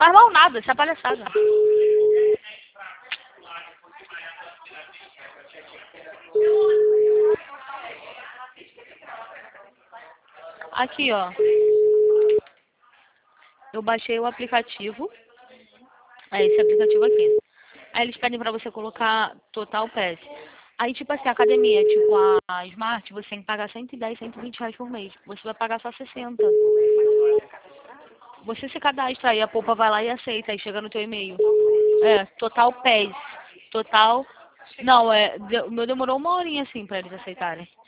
Faz mal nada, isso é palhaçada. Aqui, ó. Eu baixei o aplicativo. É esse aplicativo aqui. Aí eles pedem pra você colocar Total Pass. Aí, tipo assim, a academia, tipo a Smart, você tem que pagar 110, R$ 120 por mês. Você vai pagar só 60. Você se cadastra, aí a Poupa vai lá e aceita, aí chega no teu e-mail. É, Total Pass. Total. Não, o meu demorou uma horinha assim pra eles aceitarem.